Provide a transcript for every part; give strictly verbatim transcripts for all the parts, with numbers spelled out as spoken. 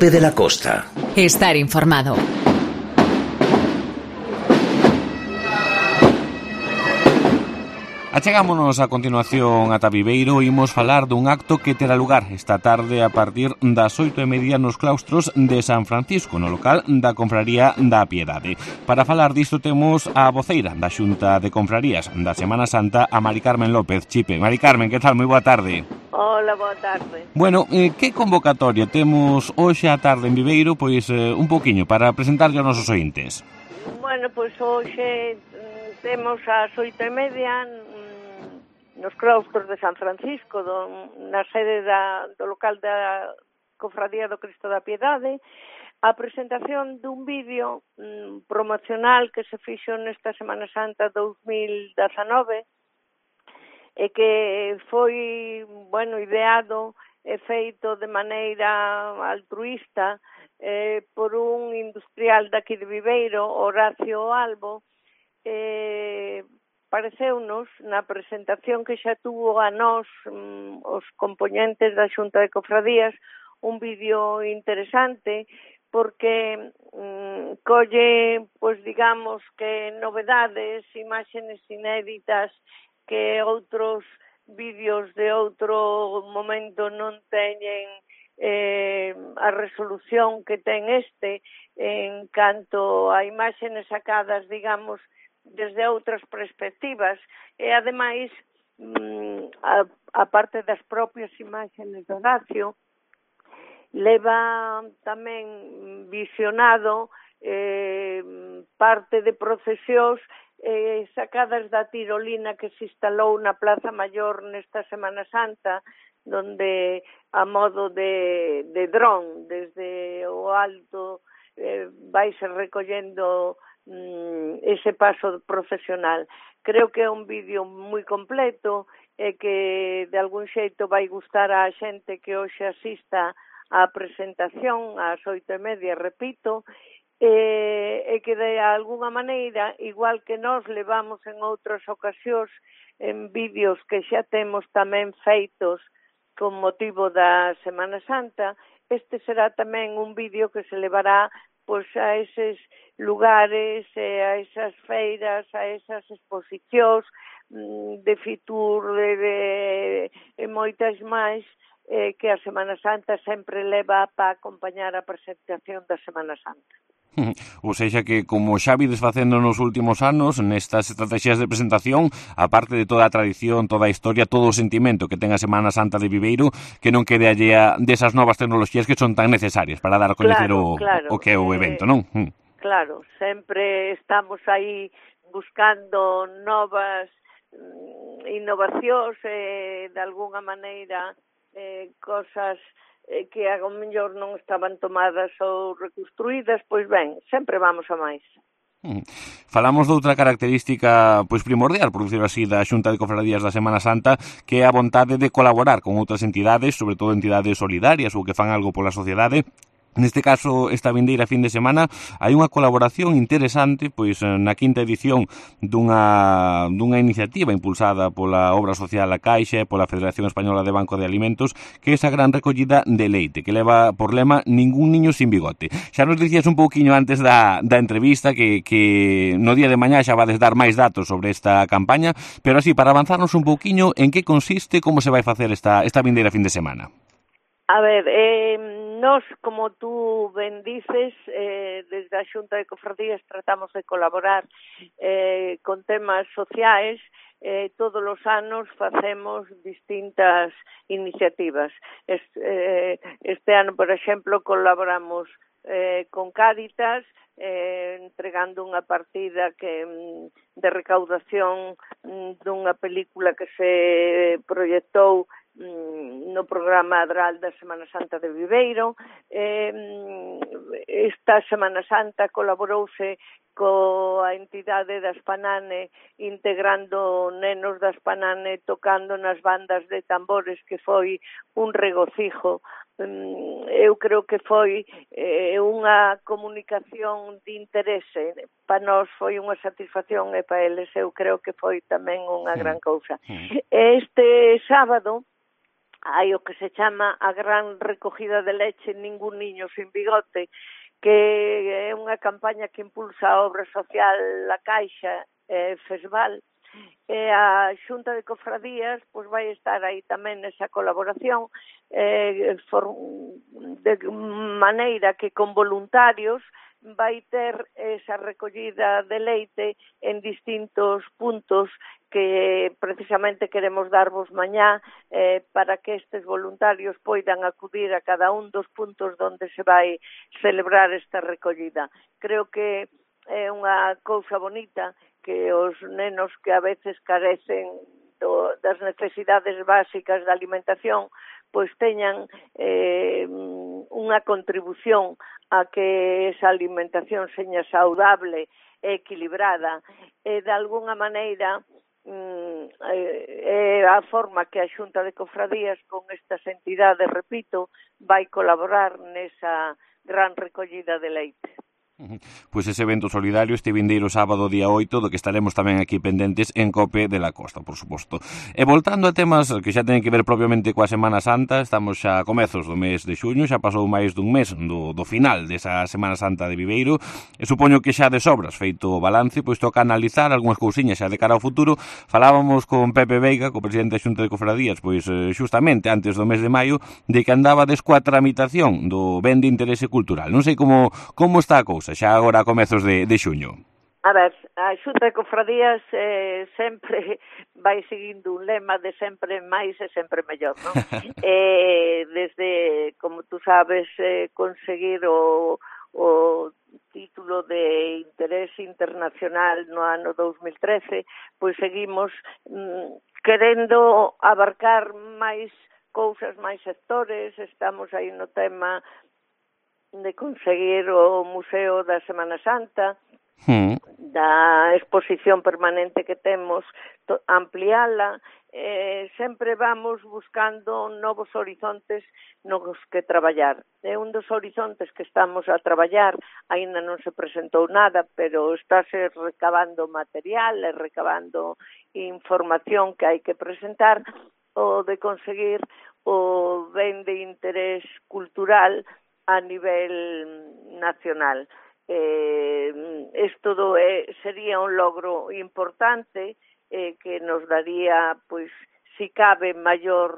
Lope de la Costa. Estar informado. Achegámonos a continuación ata Viveiro e imos falar dun acto que terá lugar esta tarde a partir das oito e media nos claustros de San Francisco, no local da Confraría da Piedade. Para falar disto temos a voceira da Xunta de Confrarías da Semana Santa, a Mari Carmen López Chipe. Mari Carmen, que tal? Moi boa tarde. Hola, boa tarde. Bueno, eh, que convocatoria temos hoxe a tarde en Viveiro? Pois eh, un poquinho para presentarlle aos nosos ointes. Bueno, pois hoxe temos ás oito e media nos claustros de San Francisco, do, na sede da, do local da Cofradía do Cristo da Piedade, a presentación dun vídeo mm, promocional que se fixo nesta Semana Santa dous mil dezanove e que foi, bueno, ideado e feito de maneira altruista eh, por un industrial daqui de Viveiro, Horacio Albo. Eh, pareceunos na presentación que xa tuvo a nós mm, os componentes da Xunta de Cofradías un vídeo interesante porque mm, colle, pois digamos que novedades, imaxenes inéditas que outros vídeos de outro momento non teñen eh, a resolución que ten este en canto a imaxenes sacadas, digamos, desde outras perspectivas e, ademais, a, a parte das propias imaxenes do Horacio, leva tamén visionado eh, parte de procesións eh, sacadas da tirolina que se instalou na Plaza Maior nesta Semana Santa, donde a modo de, de dron, desde o alto, eh, vaise recollendo ese paso profesional. Creo que é un vídeo moi completo e que de algún xeito vai gustar á xente que hoxe asista á presentación ás oito e media, repito, e, e que de alguna maneira, igual que nós levamos en outras ocasións en vídeos que xa temos tamén feitos con motivo da Semana Santa, este será tamén un vídeo que se levará pois a eses lugares, a esas feiras, a esas exposicións de Fitur, de, de, de moitas máis eh, que a Semana Santa sempre leva para acompañar a presentación da Semana Santa. Ou seja que, como xa vides facendo nos últimos anos, nestas estrategias de presentación, aparte de toda a tradición, toda a historia, todo o sentimento que ten a Semana Santa de Viveiro, que non quede allea desas novas tecnoloxías que son tan necesarias para dar a coñecer claro, o, claro. o que é o evento, non? Eh, claro, sempre estamos aí buscando novas mm, innovacións, eh, de alguna maneira, eh, cosas eh, que a mellor non estaban tomadas ou reconstruídas, pois ben, sempre vamos a máis. Falamos doutra característica pois primordial, por dicirlo así, da Xunta de Cofradías da Semana Santa, que é a vontade de colaborar con outras entidades, sobre todo entidades solidarias ou que fan algo pola sociedade. Neste caso, esta vindeira fin de semana, hai unha colaboración interesante pois na quinta edición dunha, dunha iniciativa impulsada pola Obra Social A Caixa e pola Federación Española de Banco de Alimentos, que é esa gran recollida de leite, que leva por lema Ningún niño sin bigote. Xa nos dicías un pouquiño antes da, da entrevista que, que no día de mañá xa vades dar máis datos sobre esta campaña, pero así, para avanzarnos un pouquiño, en que consiste, como se vai facer esta, esta vindeira fin de semana? A ver, eh, nós, como tú ben dices, eh, desde a Xunta de Cofradías tratamos de colaborar eh, con temas sociais. Eh, todos os anos facemos distintas iniciativas. Este, eh, este ano, por exemplo, colaboramos eh, con Cáritas, eh, entregando unha partida que de recaudación dunha película que se proyectou no programa Adral da Semana Santa de Viveiro. Esta Semana Santa colaborouse coa entidade das Panane, integrando nenos das Panane tocando nas bandas de tambores, que foi un regocijo. Eu creo que foi eh, unha comunicación de interese. Para nós foi unha satisfacción e para eles eu creo que foi tamén unha gran cousa. Este sábado hai o que se chama a gran recogida de leche Ningún niño sin bigote, que é unha campaña que impulsa a obra social La Caixa e Fesval, e a Xunta de Cofradías pois vai estar aí tamén nesa colaboración, eh, for, de maneira que con voluntarios vai ter esa recollida de leite en distintos puntos que precisamente queremos darvos mañá eh, para que estes voluntarios poidan acudir a cada un dos puntos donde se vai celebrar esta recollida. Creo que é unha cousa bonita que os nenos que a veces carecen do, das necesidades básicas da alimentación pois teñan eh, unha contribución a que esa alimentación seña saudable e equilibrada e de alguna maneira é a forma que a Xunta de Cofradías con estas entidades, repito, vai colaborar nesa gran recollida de leite. Pois ese evento solidario este vindeiro sábado día oito, do que estaremos tamén aquí pendentes en Cope de la Costa, por suposto. E voltando a temas que xa teñen que ver propiamente coa Semana Santa, estamos xa a comezos do mes de xuño, xa pasou máis dun mes do, do final desa Semana Santa de Viveiro, e supoño que xa de sobras feito o balance, pois toca analizar algunhas cousiñas xa de cara ao futuro. Falábamos con Pepe Veiga, co presidente da Xunta de Cofradías, pois xustamente antes do mes de maio, de que andaba descoa tramitación do ben de interese cultural. Non sei como, como está a cousa xa agora a comezos de, de xuño. A ver, a Xunta de Cofradías eh, sempre vai seguindo un lema de sempre máis e sempre mellor, non? eh, desde, como tú sabes, eh, conseguir o, o título de interés internacional no ano dos mil trece, pois seguimos mm, querendo abarcar máis cousas, máis sectores, estamos aí no tema de conseguir o Museo da Semana Santa, mm. da exposición permanente que temos, to, ampliala, eh, sempre vamos buscando novos horizontes nos que traballar. É un dos horizontes que estamos a traballar, aínda non se presentou nada, pero estáse recabando material e recabando información que hai que presentar, o de conseguir o ben de interés cultural a nivel nacional. Eh, isto do, eh, sería un logro importante eh, que nos daría, pois, si cabe, maior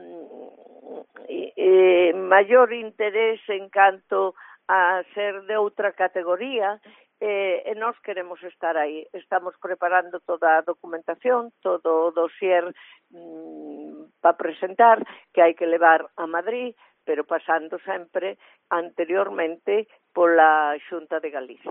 eh, maior interés en canto a ser de outra categoría, eh, e nós queremos estar aí. Estamos preparando toda a documentación, todo o dossier mm, para presentar, que hai que levar a Madrid, pero pasando sempre anteriormente pola Xunta de Galicia.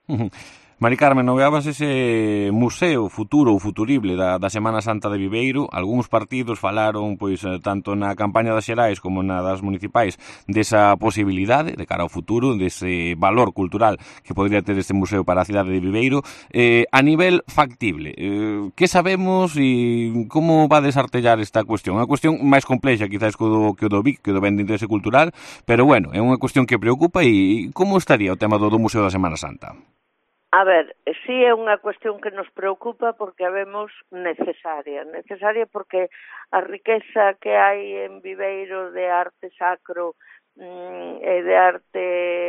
Mari Carmen, noveabas ese museo futuro ou futurible da, da Semana Santa de Viveiro. Algúns partidos falaron, pois, tanto na campaña das xerais como na das municipais, desa posibilidade de cara ao futuro, dese valor cultural que podría ter este museo para a cidade de Viveiro. Eh, a nivel factible, eh, que sabemos e como va a desartellar esta cuestión? Unha cuestión máis complexa, quizás, que o do, que o do B I C, que o do ben de interese cultural, pero, bueno, é unha cuestión que preocupa. E como estaría o tema do, do Museo da Semana Santa? A ver, sí é unha cuestión que nos preocupa porque a vemos necesaria. Necesaria porque a riqueza que hai en Viveiro de arte sacro mm, e de arte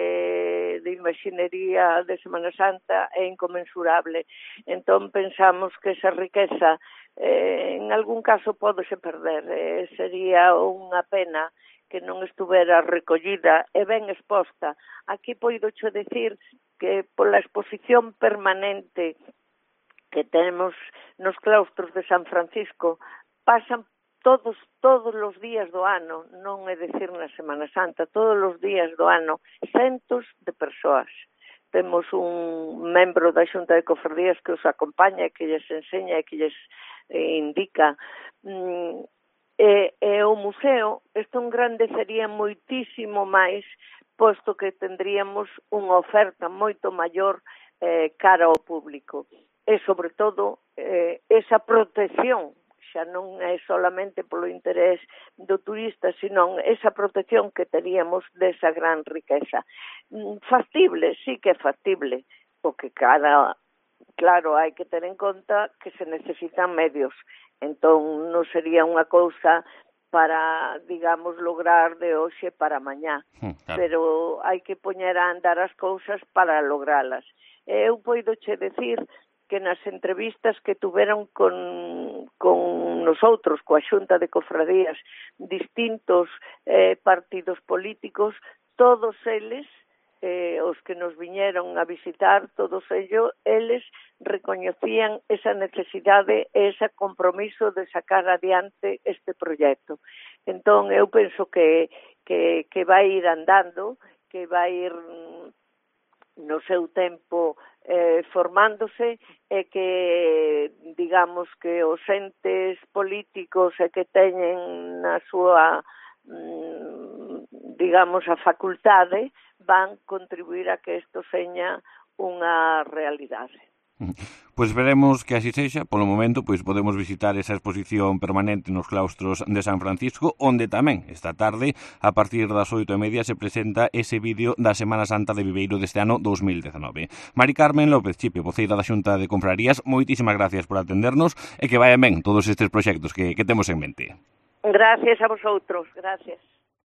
de imaxinería de Semana Santa é inconmensurable. Entón pensamos que esa riqueza eh, en algún caso pódese perder. Eh, sería unha pena que non estuvera recollida e ben exposta. Aquí poido cho decir que pola exposición permanente que tenemos nos claustros de San Francisco pasan todos todos os días do ano, non é dicir na Semana Santa, todos os días do ano, centos de persoas. Temos un membro da Xunta de Cofradías que os acompaña, que lles enseña e que lles eh, indica. Mm, e, e o museo, isto engrandecería moitísimo máis, posto que tendríamos unha oferta moito maior eh, cara ao público. E, sobre todo, eh, esa protección, xa non é solamente polo interés do turista, sino esa protección que teríamos desa gran riqueza. Factible, sí que é factible, o que cada, claro, hai que ter en conta que se necesitan medios. Entón, non sería unha cousa para, digamos, lograr de hoxe para mañá. Mm, claro. Pero hai que poñer a andar as cousas para logralas. Eu poido che decir que nas entrevistas que tuveron con, con nosotros, coa Xunta de Cofradías, distintos eh, partidos políticos, todos eles, eh, os que nos viñeron a visitar, todos ellos, eles recoñecían esa necesidade e ese compromiso de sacar adiante este proxecto. Entón, eu penso que, que, que vai ir andando, que vai ir no seu tempo eh, formándose e que, digamos, que os entes políticos e que teñen na súa, mm, digamos, a facultade, van contribuir a que isto seña unha realidade. Pois veremos que así sexa. Polo momento, pois podemos visitar esa exposición permanente nos claustros de San Francisco, onde tamén esta tarde, a partir das oito e media, se presenta ese vídeo da Semana Santa de Viveiro deste ano dos mil dezanove. Mari Carmen López Chipe, voceira da Xunta de Confrarías, moitísimas gracias por atendernos e que vayan ben todos estes proxectos que, que temos en mente. Gracias a vosotros, gracias.